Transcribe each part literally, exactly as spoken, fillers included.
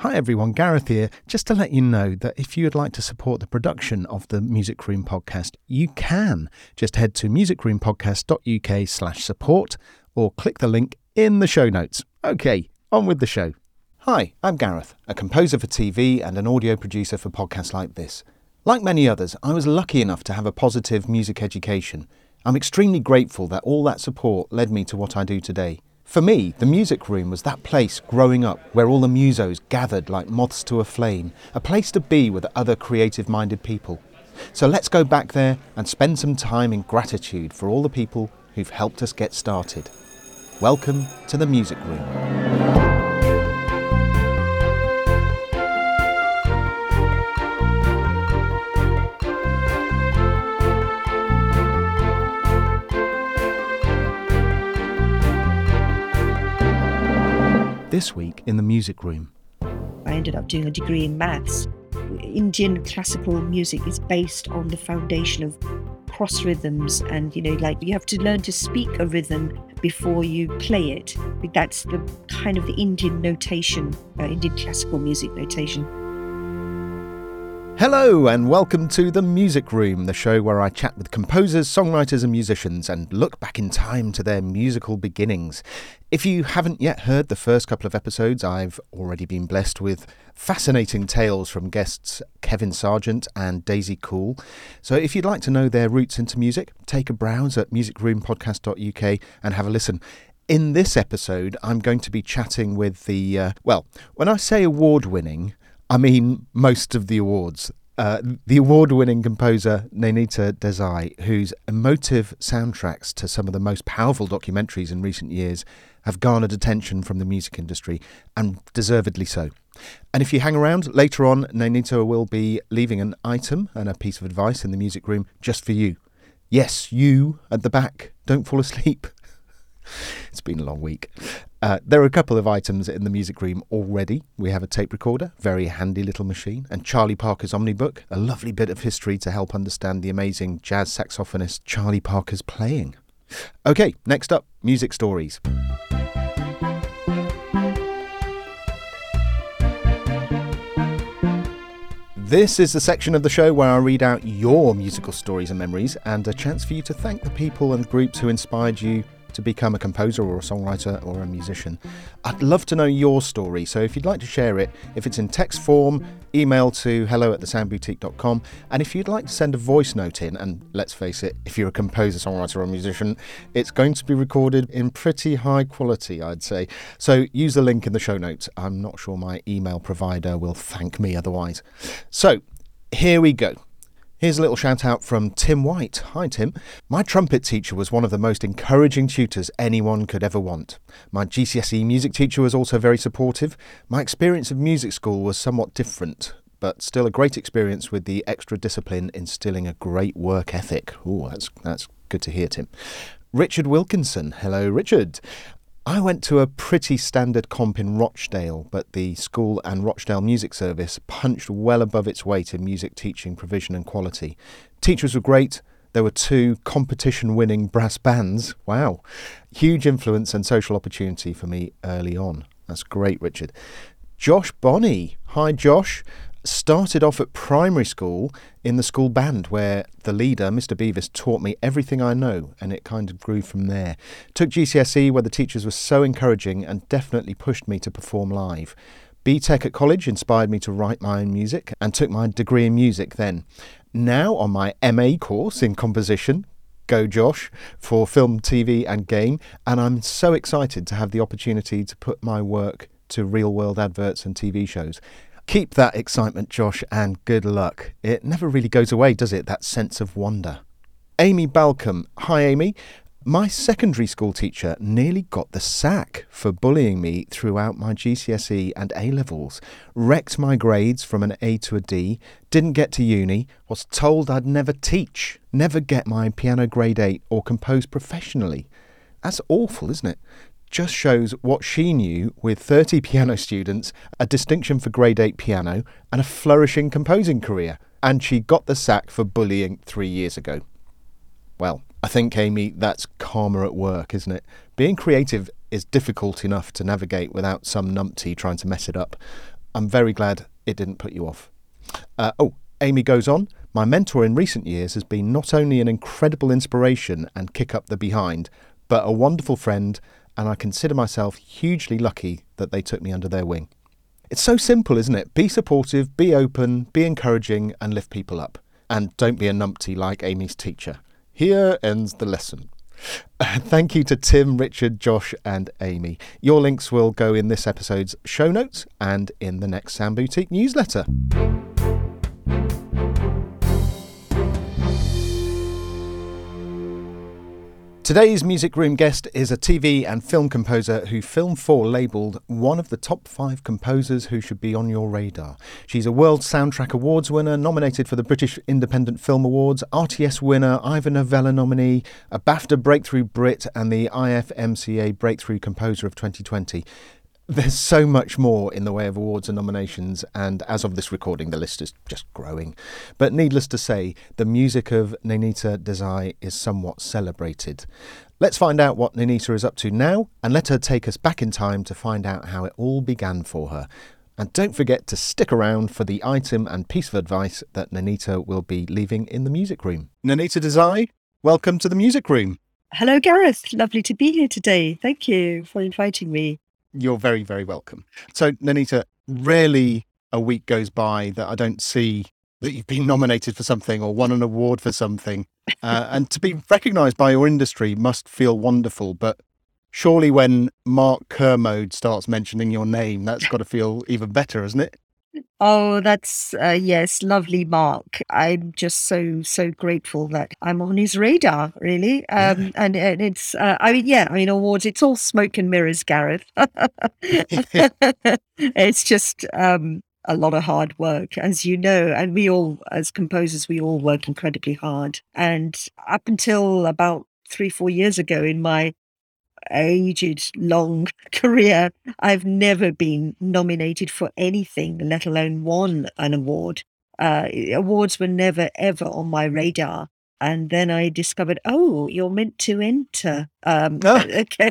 Hi everyone, Gareth here. Just to let you know that if you would like to support the production of the Music Room podcast, you can. Just head to musicroompodcast.uk slash support or click the link in the show notes. Okay, on with the show. Hi, I'm Gareth, a composer for T V and an audio producer for podcasts like this. Like many others, I was lucky enough to have a positive music education. I'm extremely grateful that all that support led me to what I do today. For me, the Music Room was that place growing up where all the musos gathered like moths to a flame, a place to be with other creative-minded people. So let's go back there and spend some time in gratitude for all the people who've helped us get started. Welcome to the Music Room. This week in the Music Room. I ended up doing a degree in maths. Indian classical music is based on the foundation of cross rhythms, and you know, like you have to learn to speak a rhythm before you play it. That's the kind of the Indian notation, uh, Indian classical music notation. Hello and welcome to The Music Room, the show where I chat with composers, songwriters and musicians and look back in time to their musical beginnings. If you haven't yet heard the first couple of episodes, I've already been blessed with fascinating tales from guests Kevin Sargent and Daisy Cool. So if you'd like to know their roots into music, take a browse at musicroompodcast dot U K and have a listen. In this episode, I'm going to be chatting with the, uh, well, when I say award-winning, I mean most of the awards. Uh, the award-winning composer Nainita Desai, whose emotive soundtracks to some of the most powerful documentaries in recent years have garnered attention from the music industry, and deservedly so. And if you hang around, later on, Nainita will be leaving an item and a piece of advice in the Music Room just for you. Yes, you at the back. Don't fall asleep. It's been a long week. Uh, there are a couple of items in the Music Room already. We have a tape recorder, very handy little machine, and Charlie Parker's Omnibook, a lovely bit of history to help understand the amazing jazz saxophonist Charlie Parker's playing. Okay, next up, music stories. This is the section of the show where I read out your musical stories and memories, and a chance for you to thank the people and groups who inspired you to become a composer or a songwriter or a musician. I'd love to know your story, so if you'd like to share it, if it's in text form, email to hello at the sound boutique dot com, and if you'd like to send a voice note in, and let's face it, if you're a composer, songwriter or musician, it's going to be recorded in pretty high quality, I'd say. So use the link in the show notes. I'm not sure my email provider will thank me otherwise. So here we go. Here's a little shout out from Tim White. Hi Tim. My trumpet teacher was one of the most encouraging tutors anyone could ever want. My G C S E music teacher was also very supportive. My experience of music school was somewhat different, but still a great experience with the extra discipline instilling a great work ethic. Ooh, that's, that's good to hear, Tim. Richard Wilkinson. Hello, Richard. I went to a pretty standard comp in Rochdale, but the school and Rochdale Music Service punched well above its weight in music teaching provision and quality. Teachers were great. There were two competition-winning brass bands. Wow. Huge influence and social opportunity for me early on. That's great, Richard. Josh Bonney. Hi, Josh. Started off at primary school in the school band where the leader, Mister Beavis, taught me everything I know, and it kind of grew from there. Took G C S E where the teachers were so encouraging and definitely pushed me to perform live. B Tech at college inspired me to write my own music and took my degree in music then. Now on my M A course in composition, go Josh, for film, T V and game, and I'm so excited to have the opportunity to put my work to real-world adverts and T V shows. Keep that excitement, Josh, and good luck. It never really goes away, does it, that sense of wonder? Amy Balcom. Hi, Amy. My secondary school teacher nearly got the sack for bullying me throughout my G C S E and A-levels, wrecked my grades from an A to a D, didn't get to uni, was told I'd never teach, never get my piano grade eight or compose professionally. That's awful, isn't it? Just shows what she knew with thirty piano students, a distinction for grade eight piano, and a flourishing composing career. And she got the sack for bullying three years ago. Well, I think, Amy, that's karma at work, isn't it? Being creative is difficult enough to navigate without some numpty trying to mess it up. I'm very glad it didn't put you off. Uh, oh, Amy goes on, my mentor in recent years has been not only an incredible inspiration and kick up the behind, but a wonderful friend, and I consider myself hugely lucky that they took me under their wing. It's so simple, isn't it? Be supportive, be open, be encouraging, and lift people up. And don't be a numpty like Amy's teacher. Here ends the lesson. Thank you to Tim, Richard, Josh and Amy. Your links will go in this episode's show notes and in the next Sound Boutique newsletter. Today's Music Room guest is a T V and film composer who Film four labelled one of the top five composers who should be on your radar. She's a World Soundtrack Awards winner, nominated for the British Independent Film Awards, R T S winner, Ivor Novello nominee, a BAFTA Breakthrough Brit and the I F M C A Breakthrough Composer of twenty twenty. There's so much more in the way of awards and nominations, and as of this recording, the list is just growing. But needless to say, the music of Nenita Desai is somewhat celebrated. Let's find out what Nenita is up to now, and let her take us back in time to find out how it all began for her. And don't forget to stick around for the item and piece of advice that Nenita will be leaving in the music room. Nenita Desai, welcome to the music room. Hello, Gareth. Lovely to be here today. Thank you for inviting me. You're very, very welcome. So, Nenita, rarely a week goes by that I don't see that you've been nominated for something or won an award for something. Uh, and to be recognised by your industry must feel wonderful. But surely when Mark Kermode starts mentioning your name, that's got to feel even better, hasn't it? Oh, that's, uh, yes, lovely, Mark. I'm just so, so grateful that I'm on his radar, really. Um, Yeah. and, and it's, uh, I mean, yeah, I mean, awards, it's all smoke and mirrors, Gareth. It's just um, a lot of hard work, as you know. And we all, as composers, we all work incredibly hard. And up until about three, four years ago in my aged, long career, I've never been nominated for anything, let alone won an award. Uh, awards were never, ever on my radar. And then I discovered, oh, you're meant to enter. Um, Ah. okay.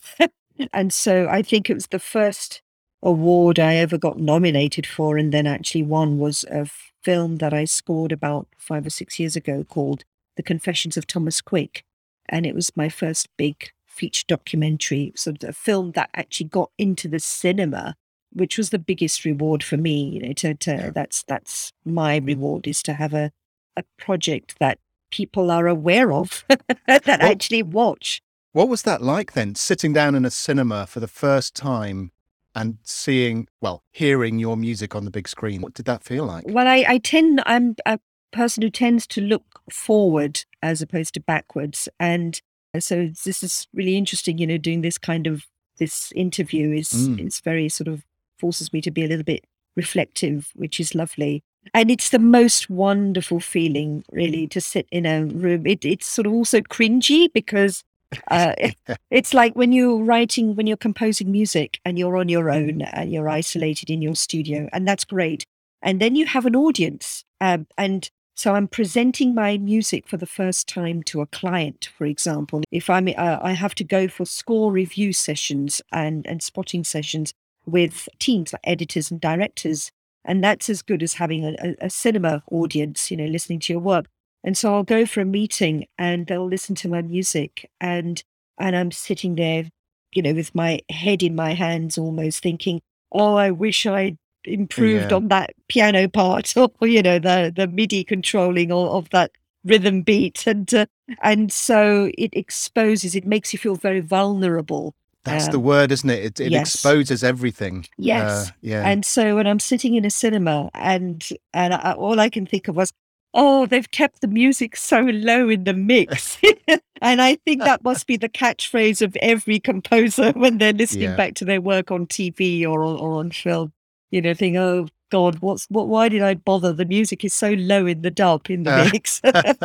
And so I think it was the first award I ever got nominated for and then actually won was a film that I scored about five or six years ago called The Confessions of Thomas Quick. And it was my first big feature documentary, sort of a film that actually got into the cinema, which was the biggest reward for me. You know, to, to Yeah. that's that's my reward, is to have a a project that people are aware of that Well- actually watch. What was that like then, sitting down in a cinema for the first time and seeing, well, hearing your music on the big screen? What did that feel like? Well, I, I tend, I'm a person who tends to look forward as opposed to backwards. And so this is really interesting, you know, doing this kind of, this interview is, Mm. is very sort of forces me to be a little bit reflective, which is lovely. And it's the most wonderful feeling, really, to sit in a room. It, it's sort of also cringy because uh, it- it's like when you're writing, when you're composing music and you're on your own and you're isolated in your studio, and that's great. And then you have an audience. Um, and so I'm presenting my music for the first time to a client, for example. If I'm, uh, I have to go for score review sessions and, and spotting sessions with teams like editors and directors. And that's as good as having a, a, a cinema audience, you know, listening to your work. And so I'll go for a meeting and they'll listen to my music and and I'm sitting there, you know, with my head in my hands almost thinking, oh, I wish I'd improved Yeah. on that piano part or, you know, the, the MIDI controlling or, of that rhythm beat. And, uh, and so it exposes, it makes you feel very vulnerable. That's Um, the word, isn't it? It, it yes. exposes everything. Yes. Uh, yeah. And so when I'm sitting in a cinema and and I, all I can think of was, oh, they've kept the music so low in the mix. And I think that must be the catchphrase of every composer when they're listening Yeah. back to their work on T V or on, or on film. You know, think, oh God, what's what? Why did I bother? The music is so low in the dub in the Uh, mix.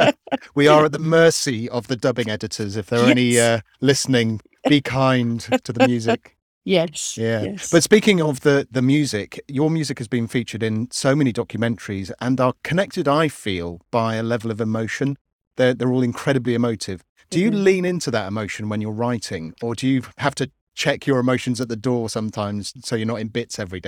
We are at the mercy of the dubbing editors. If there are any Yes. uh, listening, be kind to the music. Yes. Yeah. Yes. But speaking of the, the music, your music has been featured in so many documentaries and are connected, I feel, by a level of emotion. They're, they're all incredibly emotive. Do you Mhm. lean into that emotion when you're writing, or do you have to check your emotions at the door sometimes so you're not in bits every day?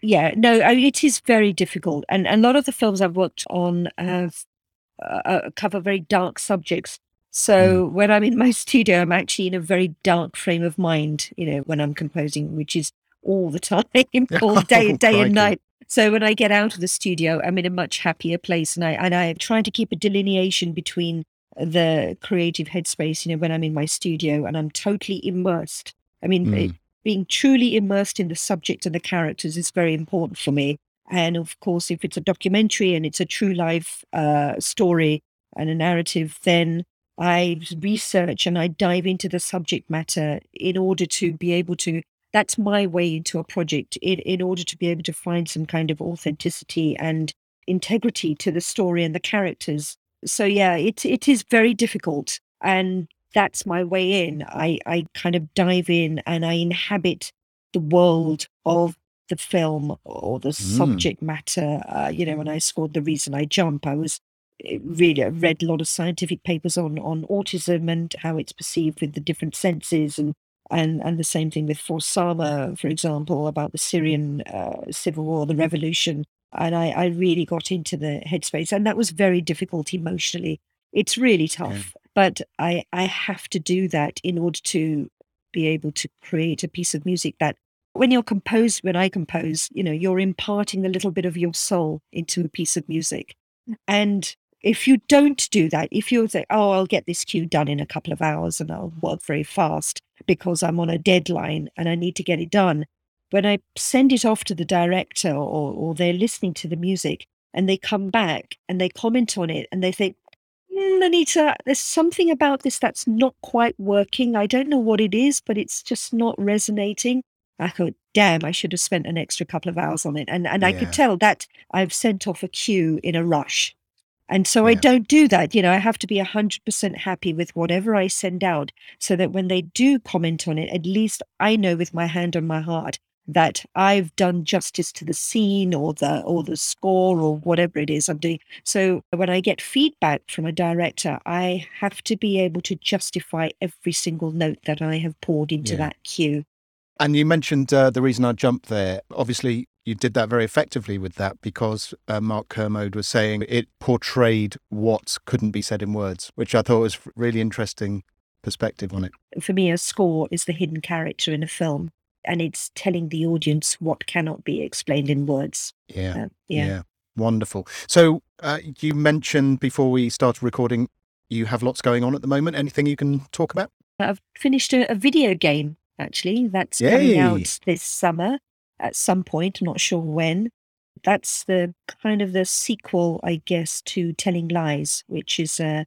Yeah, no, I mean, it is very difficult. And a lot of the films I've worked on have uh, uh, cover very dark subjects. Mm. So when I'm in my studio, I'm actually in a very dark frame of mind, you know, when I'm composing, which is all the time, all day, Oh, day and crikey. night. So when I get out of the studio, I'm in a much happier place, and I and I'm trying to keep a delineation between the creative headspace, you know, when I'm in my studio and I'm totally immersed. I mean, it, Mm. being truly immersed in the subject and the characters is very important for me. And of course, if it's a documentary and it's a true life uh, story and a narrative, then I research and I dive into the subject matter in order to be able to. That's my way into a project in, in order to be able to find some kind of authenticity and integrity to the story and the characters. So yeah, it it is very difficult, and that's my way in. I I kind of dive in and I inhabit the world of the film or the Mm. subject matter. Uh, you know, when I scored The Reason I Jump, I was eh, really I read a lot of scientific papers on on autism and how it's perceived with the different senses, and and and the same thing with For Sama, for example, about the Syrian uh, civil war, the revolution. And I, I really got into the headspace, and that was very difficult emotionally. It's really Yeah. tough, but I I have to do that in order to be able to create a piece of music that when you're composed, when I compose, you know, you're imparting a little bit of your soul into a piece of music. And if you don't do that, if you say, oh, I'll get this cue done in a couple of hours and I'll work very fast because I'm on a deadline and I need to get it done. When I send it off to the director, or, or they're listening to the music and they come back and they comment on it and they think, "Mm, Anita, there's something about this that's not quite working. I don't know what it is, but it's just not resonating." I go, damn, I should have spent an extra couple of hours on it. And and I could Yeah. tell that I've sent off a cue in a rush. And so I Yeah. don't do that. You know, I have to be one hundred percent happy with whatever I send out so that when they do comment on it, at least I know with my hand on my heart that I've done justice to the scene or the or the score or whatever it is I'm doing. So when I get feedback from a director, I have to be able to justify every single note that I have poured into Yeah. that cue. And you mentioned uh, The Reason I Jumped there. Obviously, you did that very effectively with that because uh, Mark Kermode was saying it portrayed what couldn't be said in words, which I thought was a really interesting perspective on it. For me, a score is the hidden character in a film, and it's telling the audience what cannot be explained in words. Yeah. Uh, yeah. Yeah. Wonderful. So uh, you mentioned before we started recording, you have lots going on at the moment. Anything you can talk about? I've finished a, a video game, actually, that's coming Yay. out this summer at some point. I'm not sure when. That's the kind of the sequel, I guess, to Telling Lies, which is a,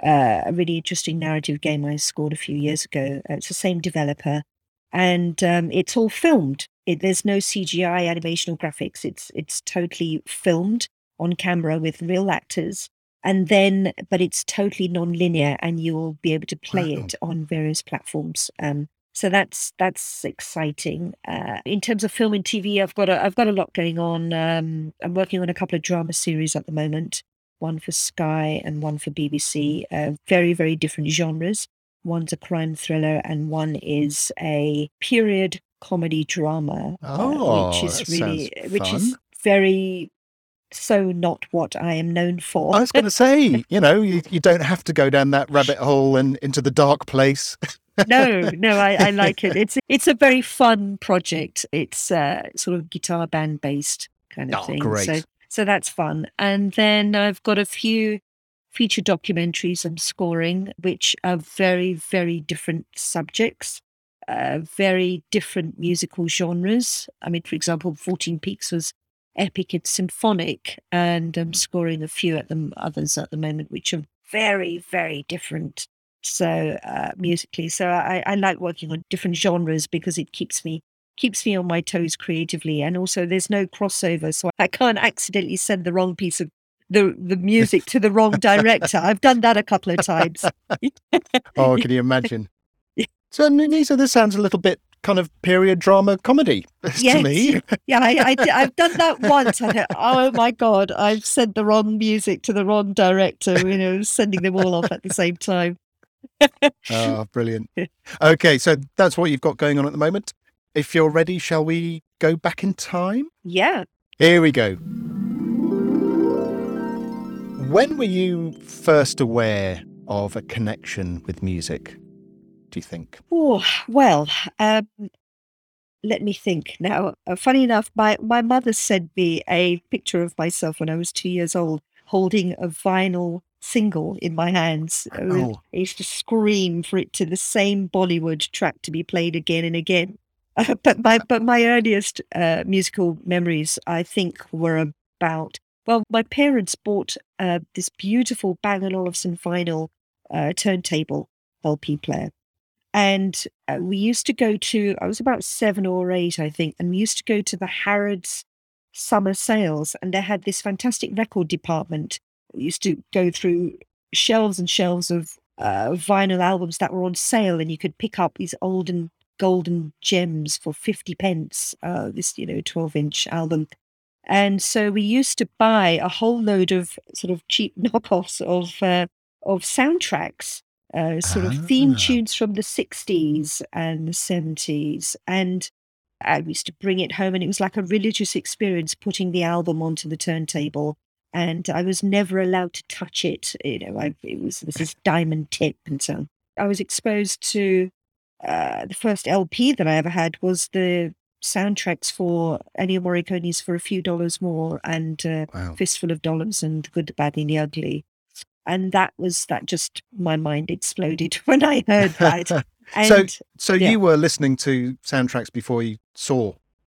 a a really interesting narrative game I scored a few years ago. Uh, It's the same developer, and um, it's all filmed. It, there's no C G I animation or graphics. It's it's totally filmed on camera with real actors, and then but it's totally non-linear, and you will be able to play Wow. it on various platforms. Um, so that's that's exciting. Uh, in terms of film and T V, I've got a I've got a lot going on. Um, I'm working on a couple of drama series at the moment. One for Sky and one for B B C. Uh, very very different genres. One's a crime thriller and one is a period comedy drama, uh, which Oh, is that really sounds which fun. is very so not what I am known for. I was going to say, you know, you, you don't have to go down that rabbit hole and into the dark place. No, no, I, I like it. It's it's a very fun project. It's uh, sort of guitar band based kind of Oh, thing. So great. so that's fun. And then I've got a few feature documentaries I'm scoring, which are very, very different subjects, uh, very different musical genres. I mean, for example, fourteen Peaks was epic and symphonic, and I'm scoring a few at the others at the moment, which are very, very different. So uh, musically, so I, I like working on different genres because it keeps me keeps me on my toes creatively, and also there's no crossover, so I can't accidentally send the wrong piece of the the music to the wrong director. I've done that a couple of times. Oh, can you imagine? So, Nisa, this sounds a little bit kind of period drama comedy to Yes, me. yeah, I, I di- I've done that once. I thought, oh my God, I've sent the wrong music to the wrong director. You know, sending them all off at the same time. Oh, brilliant. Okay, so that's what you've got going on at the moment. if you're ready, shall we go back in time? Yeah. Here we go. When were you first aware of a connection with music, do you think? Oh, well, um, let me think now. Uh, funny enough, my, my mother sent me a picture of myself when I was two years old, holding a vinyl single in my hands. I, was, Oh, I used to scream for it to the same Bollywood track to be played again and again. Uh, but my but my earliest uh, musical memories, I think, were about, well, my parents bought uh, this beautiful Bang& and Olufsen vinyl uh, turntable L P player. And uh, we used to go to, I was about seven or eight, I think, and we used to go to the Harrods summer sales, and they had this fantastic record department. We used to go through shelves and shelves of uh, vinyl albums that were on sale, and you could pick up these old and golden gems for fifty pence, uh, this, you know, twelve inch album. And so we used to buy a whole load of sort of cheap knockoffs of uh, of soundtracks, uh, sort of theme ah, tunes from the sixties and the seventies. And I used to bring it home, and it was like a religious experience putting the album onto the turntable. And I was never allowed to touch it. You know, I, it was this is diamond tip and so on. I was exposed to uh, the first L P that I ever had was the soundtracks for Ennio Morricone's For a Few Dollars More and uh, wow. Fistful of Dollars and The Good, the Bad, and the Ugly. And that was that just my mind exploded when I heard that. so, And so yeah, you were listening to soundtracks before you saw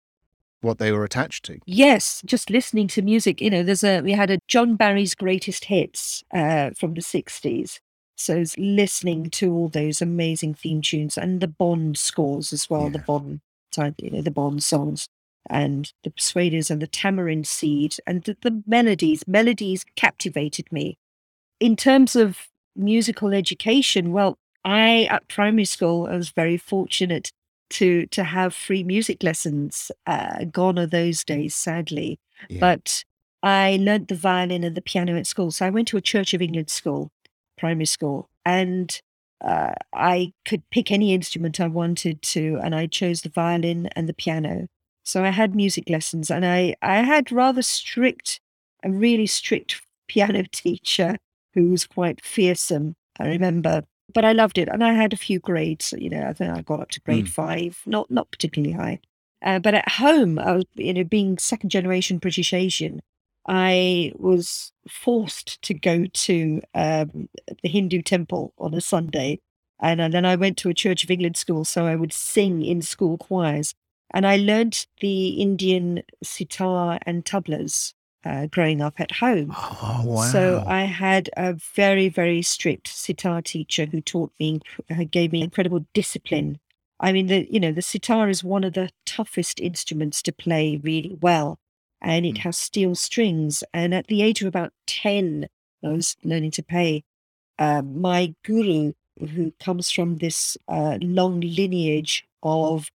what they were attached to? yes, just listening to music. You know, there's a we had a John Barry's Greatest Hits uh, from the sixties. So it's listening to all those amazing theme tunes and the Bond scores as well, the Yeah. Bond type, you know, the Bond songs and the Persuaders and the Tamarind Seed and the, the melodies. Melodies captivated me. In terms of musical education, well, I at primary school I was very fortunate to to have free music lessons. Uh, gone are those days, sadly. Yeah. But I learnt the violin and the piano at school. So I went to a Church of England school, primary school, and uh, I could pick any instrument I wanted to, and I chose the violin and the piano. So I had music lessons, and I I had rather strict, a really strict piano teacher who was quite fearsome, I remember. But I loved it. And I had a few grades, you know, I think I got up to grade Mm. five, not not particularly high. Uh, but at home, I was, you know, being second generation British Asian, I was forced to go to um, the Hindu temple on a Sunday. And, and then I went to a Church of England school, so I would sing in school choirs. And I learnt the Indian sitar and tablas uh, growing up at home. Oh, wow. So I had a very, very strict sitar teacher who taught me, uh, gave me incredible discipline. I mean, the you know the sitar is one of the toughest instruments to play really well, and it Mm. has steel strings. And at the age of about ten, I was learning to play. Uh, my guru, who comes from this uh, long lineage of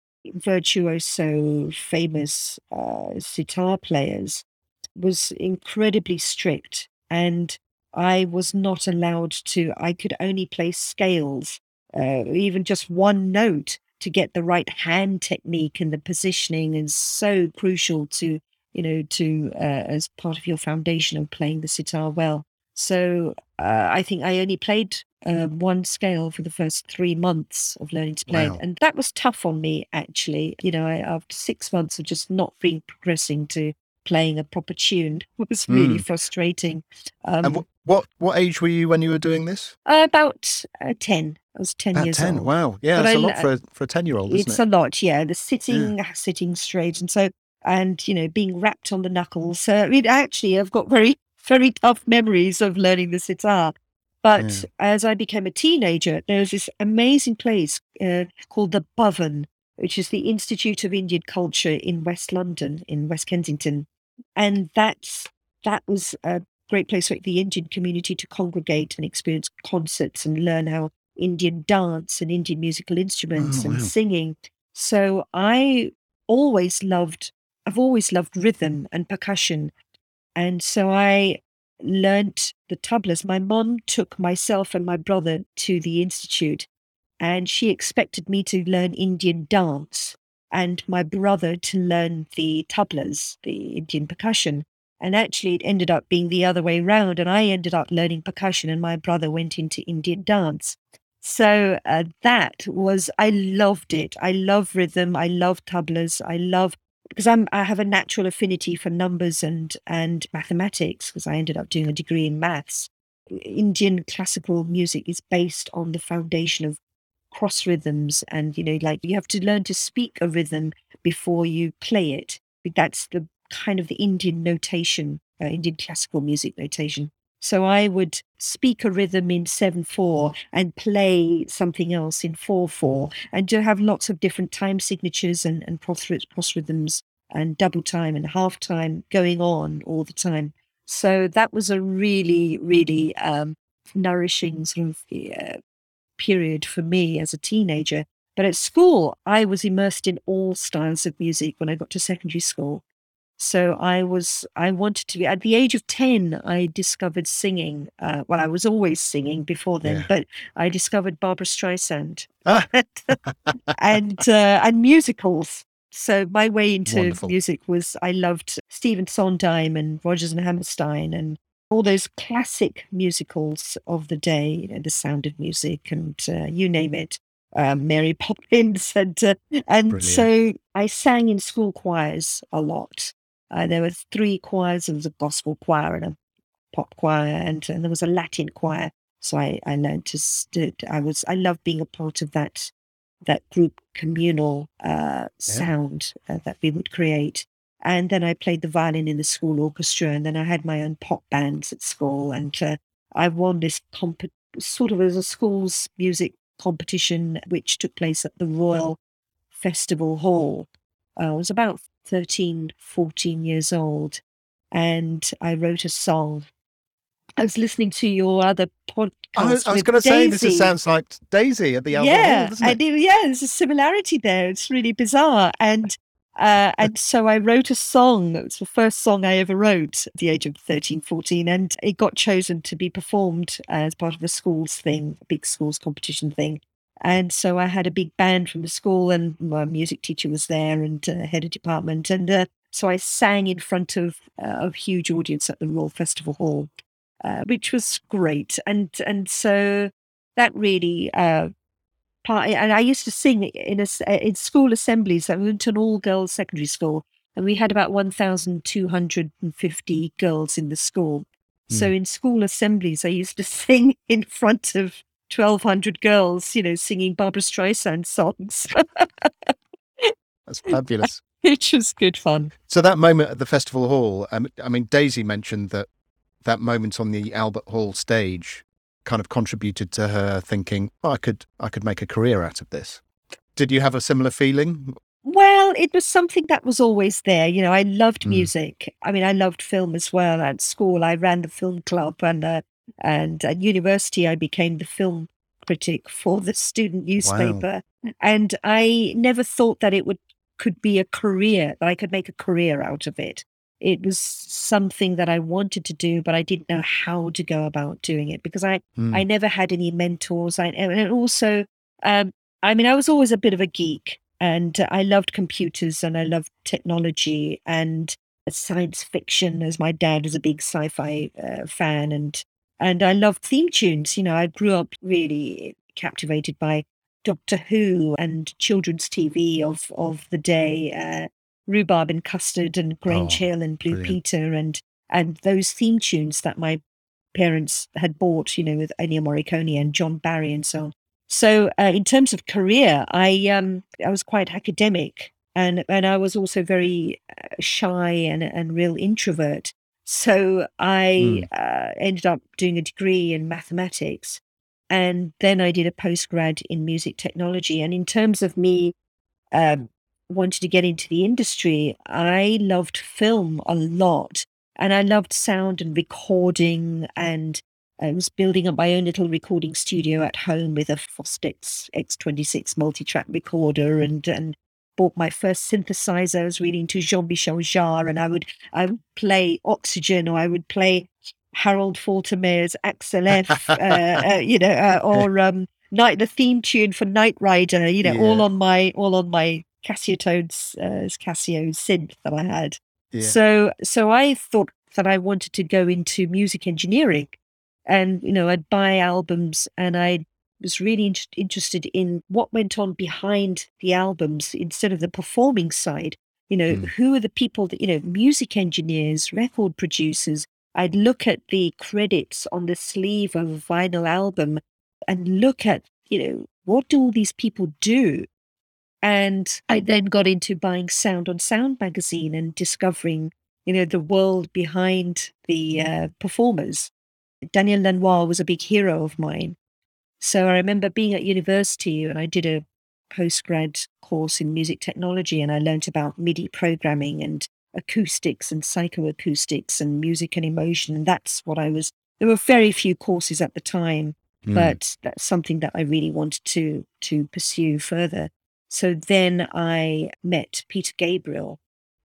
virtuoso, famous uh, sitar players, was incredibly strict, and I was not allowed to, I could only play scales, uh, even just one note to get the right hand technique, and the positioning is so crucial to, you know, to, uh, as part of your foundation of playing the sitar well. So uh, I think I only played uh, one scale for the first three months of learning to play it. Wow. And that was tough on me, actually. You know, I, after six months of just not being progressing to playing a proper tune was really Mm. frustrating. And Um, what, what what age were you when you were doing this? about uh, ten. I was ten About years ten. old. Wow. Yeah, But that's I, a lot l- for a, for a ten-year-old, isn't it's it? a lot, yeah. The Yeah. sitting, sitting straight, and so, and you know, being wrapped on the knuckles. So I mean, actually, I've got very, very tough memories of learning the sitar. But Yeah. as I became a teenager, there was this amazing place uh, called the Bhavan, which is the Institute of Indian Culture in West London, in West Kensington, and that's that was a great place for the Indian community to congregate and experience concerts and learn how Indian dance and Indian musical instruments Oh, and wow. singing. So I always loved, I've always loved rhythm and percussion. And so I learnt the tablas. My mom took myself and my brother to the institute, and she expected me to learn Indian dance. and my brother to learn the tablas, the Indian percussion. And actually, it ended up being the other way round. And I ended up learning percussion, and my brother went into Indian dance. So uh, that was, I loved it. I love rhythm. I love tablas. I love, because I'm, I have a natural affinity for numbers and, and mathematics, because I ended up doing a degree in maths. Indian classical music is based on the foundation of cross rhythms, and you know, like you have to learn to speak a rhythm before you play it. That's the kind of the Indian notation, uh, Indian classical music notation. So I would speak a rhythm in seven four and play something else in four four, and to have lots of different time signatures and, and cross cross rhythms and double time and half time going on all the time. So that was a really, really um, nourishing sort of uh, period for me as a teenager. But at school, I was immersed in all styles of music when I got to secondary school. So I was, I wanted to be, at the age of ten, I discovered singing. Uh, well, I was always singing before then, Yeah. but I discovered Barbara Streisand Ah, and, uh, and musicals. So my way into Wonderful. music was, I loved Stephen Sondheim and Rodgers and Hammerstein and all those classic musicals of the day, you know, The Sound of Music and uh, you name it, um, Mary Poppins. And, uh, and Brilliant. so I sang in school choirs a lot. Uh, there were three choirs. There was a gospel choir and a pop choir, and, and there was a Latin choir. So I, I learned to, st- I was, I loved being a part of that, that group communal uh, sound uh, that we would create. And then I played the violin in the school orchestra, and then I had my own pop bands at school. And uh, I won this comp- sort of as a school's music competition, which took place at the Royal Festival Hall. Uh, I was about thirteen, fourteen years old, and I wrote a song. I was listening to your other podcast. I, was- I was with going to say, Daisy. this is, sounds like Daisy at the Albert yeah, Hall, doesn't and it? it- yeah, there's a similarity there. It's really bizarre, and uh, and so I wrote a song. It was the first song I ever wrote at the age of thirteen, fourteen, and it got chosen to be performed as part of a school's thing, a big school's competition thing. And so I had a big band from the school, and my music teacher was there, and uh, head of department, and uh, so I sang in front of uh, a huge audience at the Royal Festival Hall, uh, which was great. And and so that really uh, part. And I used to sing in a s- uh, in school assemblies. I went to an all girls secondary school, and we had about one thousand two hundred fifty girls in the school. So Mm. in school assemblies, I used to sing in front of twelve hundred girls, you know, singing Barbara Streisand songs, That's fabulous. which was good fun. So that moment at the Festival Hall, um, I mean, Daisy mentioned that that moment on the Albert Hall stage kind of contributed to her thinking, oh, I could, I could make a career out of this. Did you have a similar feeling? Well, it was something that was always there. You know, I loved Mm. music. I mean, I loved film as well. At school, I ran the film club, and uh, and at university, I became the film critic for the student newspaper. And I never thought that it would could be a career, that I could make a career out of it. It was something that I wanted to do, but I didn't know how to go about doing it because I Mm. I never had any mentors. I and also, um, I mean, I was always a bit of a geek. And uh, I loved computers and I loved technology and science fiction, as my dad was a big sci-fi uh, fan, and and I loved theme tunes. You know, I grew up really captivated by Doctor Who and children's T V of of the day, uh, Rhubarb and Custard and Grange Oh, Hill and Blue brilliant. Peter, and and those theme tunes that my parents had bought, you know, with Ennio Morricone and John Barry and so on. So uh, in terms of career, I um I was quite academic, and and I was also very uh, shy and and real introvert. So I Mm. uh, ended up doing a degree in mathematics, and then I did a postgrad in music technology. And in terms of me um, wanted to get into the industry, I loved film a lot, and I loved sound and recording, and I was building up my own little recording studio at home with a Fostex X twenty-six multi-track recorder, and and bought my first synthesizer. I was really into Jean-Michel Jarre, and I would I would play Oxygen, or I would play Harold Faltermeyer's Axel F, uh, uh, you know, uh, or um, night the theme tune for Knight Rider, you know, all Yeah. on my all on my Casio Tones, uh, Casio synth that I had. Yeah. So, so I thought that I wanted to go into music engineering, and you know, I'd buy albums, and I was really in- interested in what went on behind the albums instead of the performing side. You know, Mm. who are the people that, you know, music engineers, record producers. I'd look at the credits on the sleeve of a vinyl album and look at, you know, what do all these people do? And I then got into buying Sound on Sound magazine and discovering, you know, the world behind the uh, performers. Daniel Lanois was a big hero of mine. So I remember being at university, and I did a postgrad course in music technology, and I learnt about MIDI programming and acoustics and psychoacoustics and music and emotion. And that's what I was, there were very few courses at the time, Mm. but that's something that I really wanted to to pursue further. So then I met Peter Gabriel,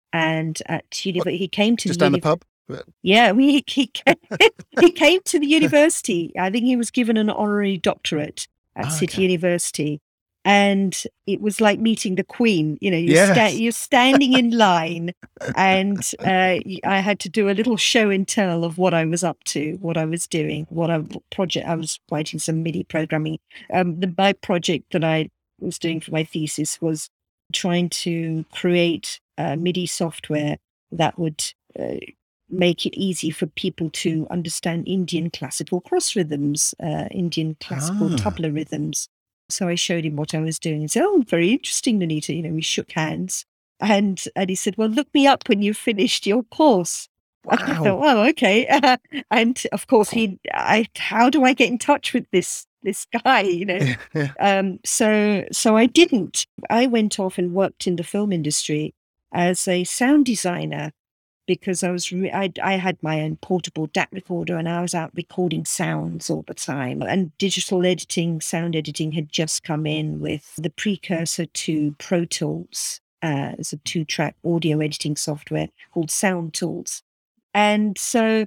and at university, he came to Just the down the uni- pub? yeah, we he came, he came to the university. I think he was given an honorary doctorate at Ah, City okay. University, and it was like meeting the Queen. You know, you're, sta- Yes. you're standing in line, and uh, y- I had to do a little show and tell of what I was up to, what I was doing, what I what project I was writing some MIDI programming. Um, the my project that I was doing for my thesis was trying to create uh, MIDI software that would uh, make it easy for people to understand Indian classical cross rhythms, uh, Indian classical Ah. tabla rhythms. So I showed him what I was doing and said, "Oh, very interesting, Nonita." You know, we shook hands, and and he said, "Well, look me up when you've finished your course." And I thought, Wow. "Oh, okay." And of course, he, I, how do I get in touch with this this guy? You know, Yeah. um, so so I didn't. I went off and worked in the film industry as a sound designer, because I was re- I, I had my own portable D A C recorder, and I was out recording sounds all the time. And digital editing, sound editing had just come in with the precursor to Pro Tools. Uh, it's a two-track audio editing software called Sound Tools. And so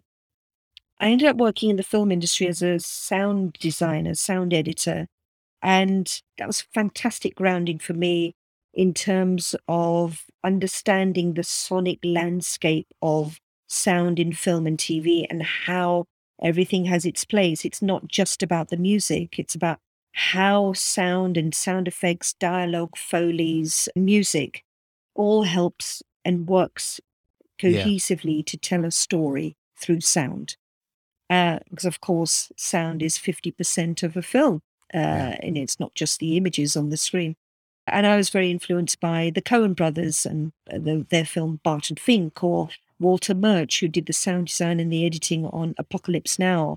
I ended up working in the film industry as a sound designer, sound editor. And that was fantastic grounding for me in terms of understanding the sonic landscape of sound in film and T V, and how everything has its place. It's not just about the music, it's about how sound and sound effects, dialogue, foley's, music all helps and works Yeah. cohesively to tell a story through sound. Uh, because, of course, sound is fifty percent of a film. Uh, Yeah. and it's not just the images on the screen. And I was very influenced by the Coen brothers and uh, the, their film Barton Fink, or Walter Murch, who did the sound design and the editing on Apocalypse Now.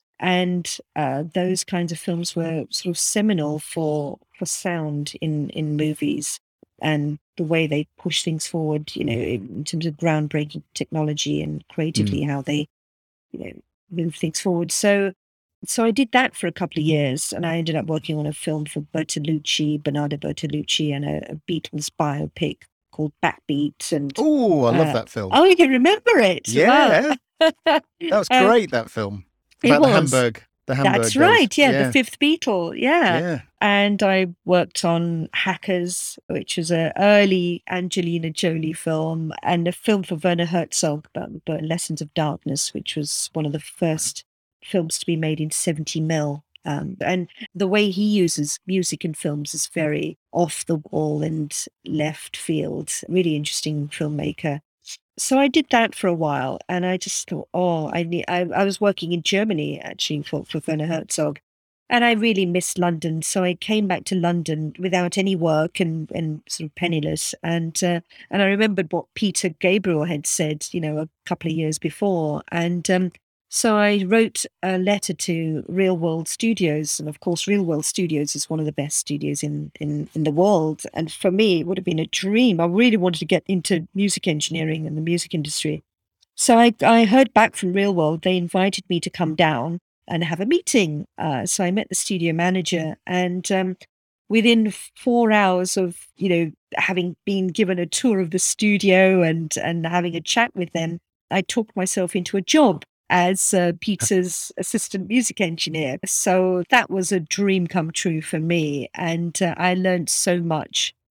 And uh, those kinds of films were sort of seminal for for sound in, in movies, and the way they push things forward, you know, in terms of groundbreaking technology and creatively how they, you know, move things forward. So so I did that for a couple of years, and I ended up working on a film for Bertolucci, Bernardo Bertolucci, and a, a Beatles biopic called Backbeat. And Oh, I love uh, that film. oh, you can remember it? Yeah. Wow. That was Um, great, that film. it About the was. Hamburg. The Hamburg That's days. right. Yeah, Yeah. the fifth Beatle. Yeah. Yeah. And I worked on Hackers, which was an early Angelina Jolie film, and a film for Werner Herzog about about Lessons of Darkness, which was one of the first films to be made in seventy mil. Um, and the way he uses music in films is very off the wall and left field. Really interesting filmmaker. So I did that for a while, and I just thought, oh, I need. I, I was working in Germany actually for for Werner Herzog, and I really missed London. So I came back to London without any work and and sort of penniless. And uh, and I remembered what Peter Gabriel had said, you know, a couple of years before, and um, so I wrote a letter to Real World Studios, and of course, Real World Studios is one of the best studios in in in the world. And for me, it would have been a dream. I really wanted to get into music engineering and the music industry. So I, I heard back from Real World. They invited me to come down and have a meeting. Uh, so I met the studio manager, and um, within four hours of, you know, having been given a tour of the studio and and having a chat with them, I talked myself into a job as uh, Peter's assistant music engineer. So that was a dream come true for me, and uh, I learned so much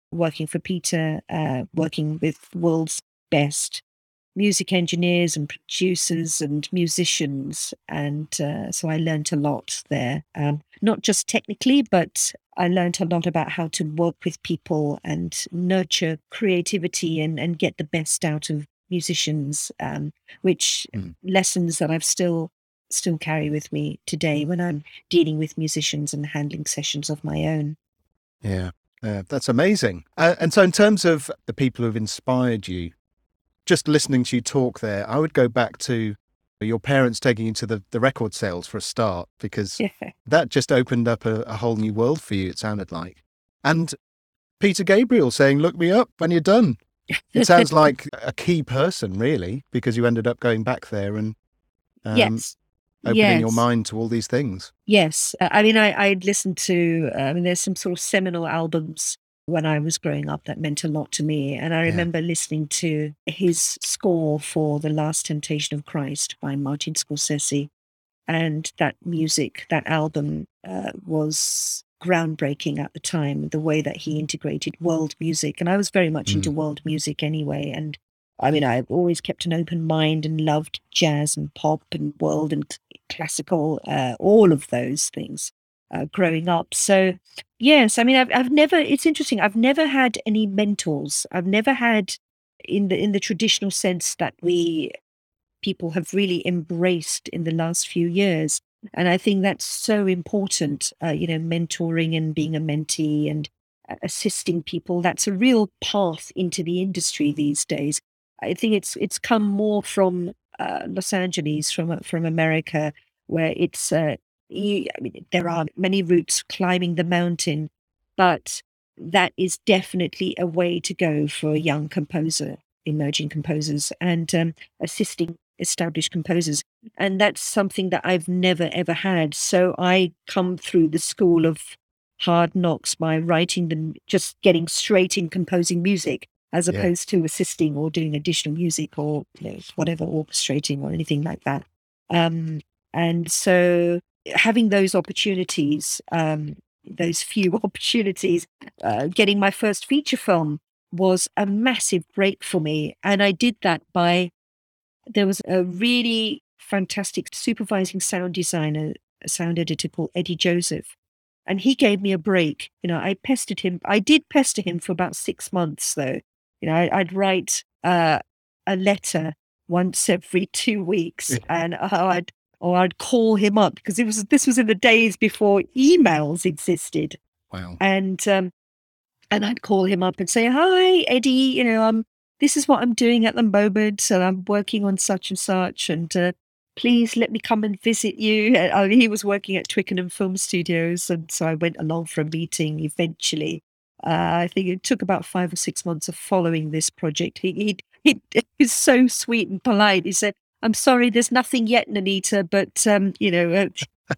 working for Peter, uh, working with world's best music engineers and producers and musicians. And uh, so I learned a lot there, um, not just technically, but I learned a lot about how to work with people and nurture creativity and, and get the best out of musicians, um, which Mm. lessons that I've still still carry with me today when I'm dealing with musicians and handling sessions of my own. Yeah, uh, that's amazing. Uh, and so in terms of the people who've inspired you, just listening to you talk there, I would go back to your parents taking you to the, the record sales for a start, because Yeah. that just opened up a, a whole new world for you, it sounded like. And Peter Gabriel saying, look me up when you're done. It sounds like a key person, really, because you ended up going back there and um, Yes. opening Yes. your mind to all these things. Yes. Uh, I mean, I, I'd listened to, uh, I mean, there's some sort of seminal albums when I was growing up that meant a lot to me. And I Yeah. remember listening to his score for The Last Temptation of Christ by Martin Scorsese. And that music, that album uh, was groundbreaking at the time, the way that he integrated world music. And I was very much Mm. into world music anyway. And I mean, I've always kept an open mind and loved jazz and pop and world and c- classical, uh, all of those things uh, growing up. So, yes, I mean, I've, I've never, it's interesting, I've never had any mentors. I've never had, in the in the traditional sense that we people have really embraced in the last few years. And I think that's so important, uh, you know, mentoring and being a mentee and uh, assisting people. That's a real path into the industry these days. I think it's it's come more from uh, Los Angeles, from uh, from America, where it's. Uh, you, I mean, there are many routes climbing the mountain, but that is definitely a way to go for a young composer, emerging composers, and um, assisting established composers. And that's something that I've never ever had. So I come through the school of hard knocks by writing them, just getting straight in composing music, as Yeah. opposed to assisting or doing additional music or, you know, whatever, orchestrating or anything like that. Um, and so having those opportunities, um, those few opportunities, uh, getting my first feature film was a massive break for me. And I did that by, there was a really fantastic supervising sound designer, a sound editor called Eddie Joseph. And he gave me a break. You know, I pestered him. I did pester him for about six months, though. You know, I, I'd write uh, a letter once every two weeks, and uh, I'd or I'd call him up because it was this was in the days before emails existed, Wow. and um, and I'd call him up and say, "Hi, Eddie. You know, I'm this is what I'm doing at the moment, and I'm working on such and such, and uh, please let me come and visit you." Uh, I mean, he was working at Twickenham Film Studios, and so I went along for a meeting eventually. Uh, I think it took about five or six months of following this project. He he he, he was so sweet and polite. He said, "I'm sorry, there's nothing yet, Nanita, but um, you know." Uh,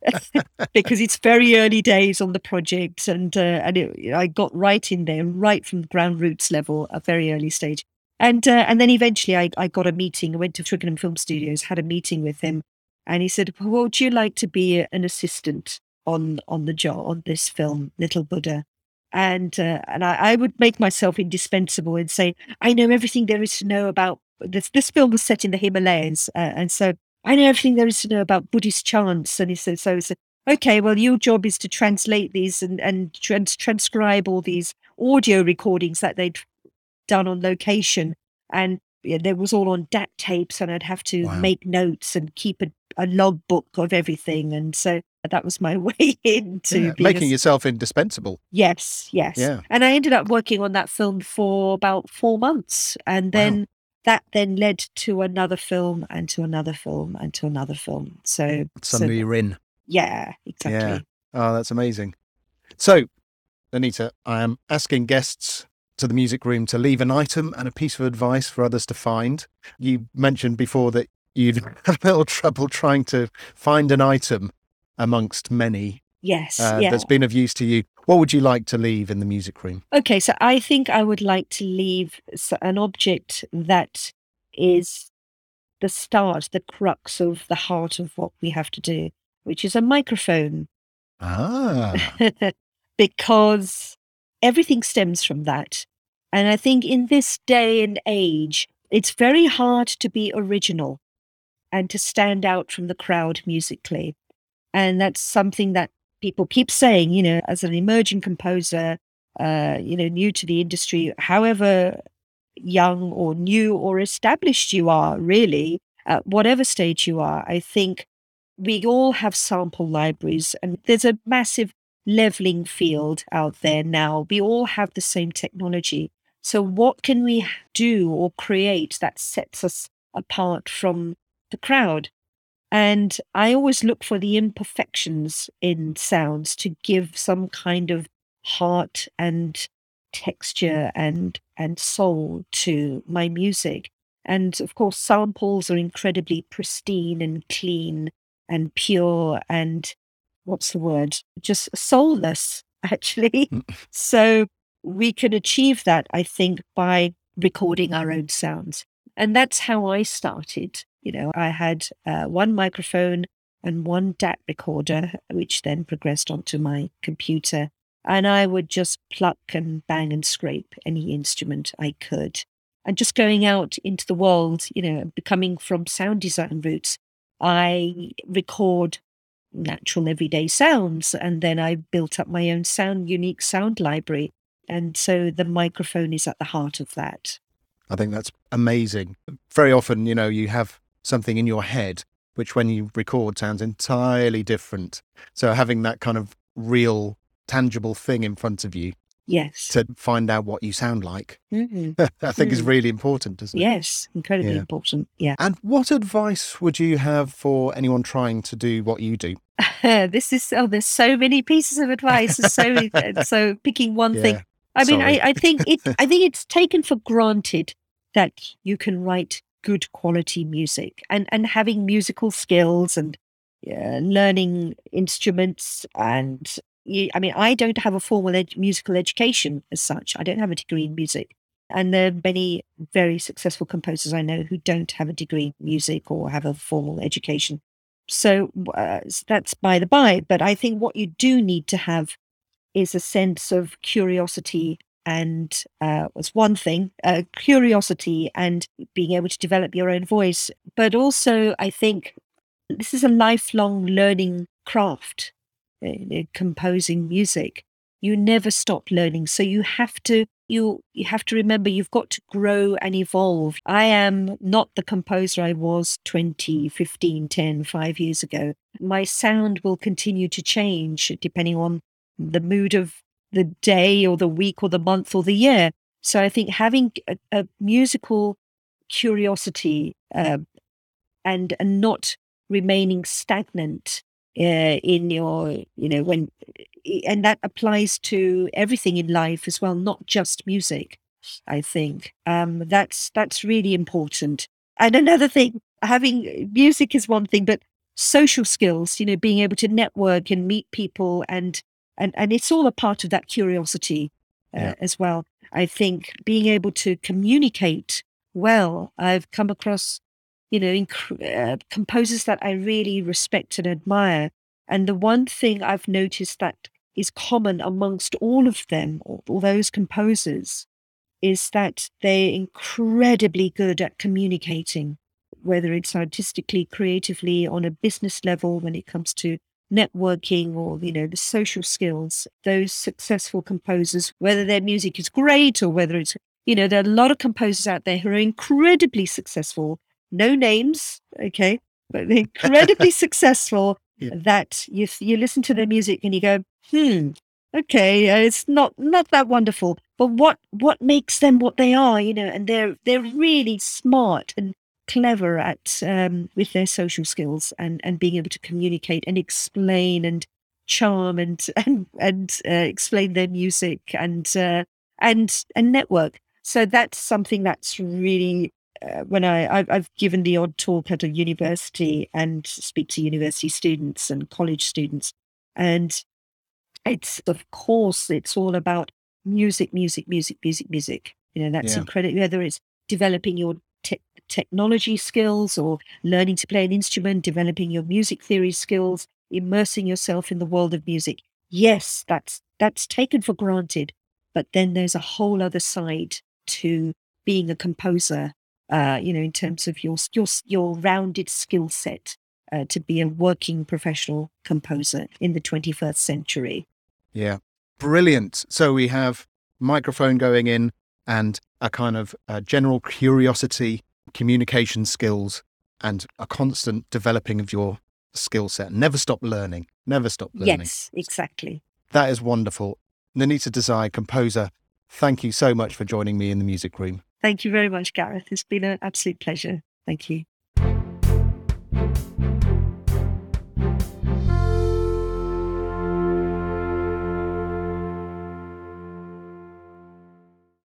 because it's very early days on the project, and uh, and it, I got right in there, right from the ground roots level, a very early stage, and uh, and then eventually I, I got a meeting. I went to Twickenham Film Studios, had a meeting with him, and he said, "Well, would you like to be a, an assistant on on the job on this film, Little Buddha?" And uh, and I, I would make myself indispensable and say, "I know everything there is to know about this." This film was set in the Himalayas, uh, and so I know everything there is to know about Buddhist chants. And he said, so he said, okay, well, your job is to translate these and, and trans- transcribe all these audio recordings that they'd done on location. And yeah, there was all on D A T tapes, and I'd have to Wow. make notes and keep a, a log book of everything. And so that was my way into Yeah. being Making a, yourself indispensable. yes, yes. Yeah. And I ended up working on that film for about four months. And Wow. then that then led to another film and to another film and to another film. So, so Suddenly you're in. yeah, exactly. Yeah. Oh, that's amazing. So, Anita, I am asking guests to the music room to leave an item and a piece of advice for others to find. You mentioned before that you'd had a little trouble trying to find an item amongst many Yes, uh, yeah. that's been of use to you. What would you like to leave in the music room? Okay, so I think I would like to leave s- an object that is the start, the crux of the heart of what we have to do, which is a microphone. Ah, Because everything stems from that. And I think in this day and age, it's very hard to be original and to stand out from the crowd musically. And that's something that people keep saying, you know, as an emerging composer, uh, you know, new to the industry, however young or new or established you are, really, at whatever stage you are, I think we all have sample libraries, and there's a massive leveling field out there now. We all have the same technology. So, what can we do or create that sets us apart from the crowd? And I always look for the imperfections in sounds to give some kind of heart and texture and and soul to my music. And of course, samples are incredibly pristine and clean and pure and what's the word? Just soulless, actually. Mm. So we can achieve that, I think, by recording our own sounds. And that's how I started. You know, I had uh, one microphone and one D A T recorder, which then progressed onto my computer. And I would just pluck and bang and scrape any instrument I could. And just going out into the world, you know, becoming from sound design roots, I record natural everyday sounds. And then I built up my own sound, unique sound library. And so the microphone is at the heart of that. I think that's amazing. Very often, you know, you have something in your head, which when you record sounds entirely different. So having that kind of real, tangible thing in front of you Yes. to find out what you sound like, Mhm. I think is Mm. really important, isn't it? Yes, incredibly Yeah. important. Yeah. And what advice would you have for anyone trying to do what you do? This is, oh, there's so many pieces of advice. There's so many, uh, so picking one thing. Yeah. I mean, I, Sorry. I think it, I think it's taken for granted that you can write good quality music, and, and having musical skills and uh, learning instruments. And you, I mean, I don't have a formal ed- musical education as such. I don't have a degree in music. And there are many very successful composers I know who don't have a degree in music or have a formal education. So uh, that's by the by. But I think what you do need to have is a sense of curiosity, and uh, was one thing, uh, curiosity and being able to develop your own voice. But also, I think this is a lifelong learning craft, uh, you know, composing music. You never stop learning. So you have to you you have to remember you've got to grow and evolve. I am not the composer I was twenty, fifteen, ten, five years ago. My sound will continue to change depending on the mood of the day or the week or the month or the year. So I think having a, a musical curiosity, uh, and and not remaining stagnant uh, in your, you know, when, and that applies to everything in life as well, not just music. I think um, that's that's really important. And another thing, having music is one thing, but social skills, you know, being able to network and meet people, and and and it's all a part of that curiosity uh, Yeah. as well. I think being able to communicate well. I've come across, you know, inc- uh, composers that I really respect and admire. And the one thing I've noticed that is common amongst all of them, all, all those composers, is that they're incredibly good at communicating, whether it's artistically, creatively, on a business level, when it comes to networking or, you know, the social skills. Those successful composers, whether their music is great or whether it's, you know, there are a lot of composers out there who are incredibly successful, no names, okay, but they're incredibly successful, Yeah. that you you listen to their music and you go, hmm, okay, uh, it's not not that wonderful, but what what makes them what they are, you know? And they're they're really smart and clever at um, with their social skills, and and being able to communicate and explain and charm and and and uh, explain their music, and uh, and and network. So that's something that's really, uh, when I I've, I've given the odd talk at a university and speak to university students and college students, and it's, of course, it's all about music, music, music, music, music. You know, that's Yeah. incredible. Whether it's developing your te- technology skills or learning to play an instrument, developing your music theory skills, immersing yourself in the world of music. Yes, that's that's taken for granted, But then there's a whole other side to being a composer, uh, you know, in terms of your your your rounded skill set uh, to be a working professional composer in the twenty-first century. Yeah, brilliant. So we have microphone going in and a kind of uh, general curiosity, communication skills, and a constant developing of your skill set. Never stop learning. Never stop learning. Yes, exactly. That is wonderful. Nonita Desai, composer, thank you so much for joining me in the music room. Thank you very much, Gareth. It's been an absolute pleasure. Thank you.